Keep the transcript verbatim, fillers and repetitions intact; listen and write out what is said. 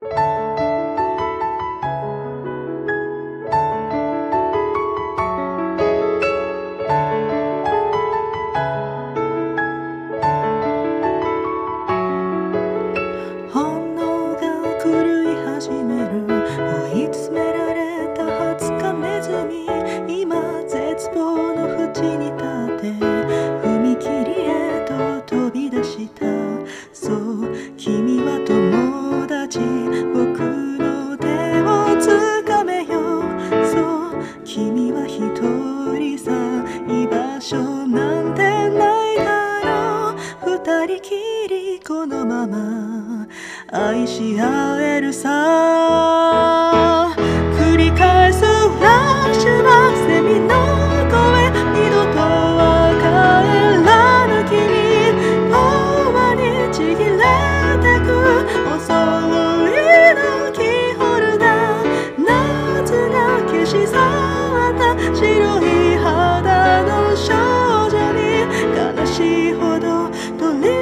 本能が狂い始める。追い詰められたハツカネズミ、今絶望の淵に立って踏切へと飛び出した。そう君は友達、僕の手をつかめよ。そう君は一人さ、居場所なんてないだろう。二人きりこのまま愛し合えるさ。繰り返すラッシュバック、セミの声、二度とは帰らぬ君、永遠にちぎれてくお揃いのキーホルダー。夏が消し去った白い肌の少女に、悲しいほど取り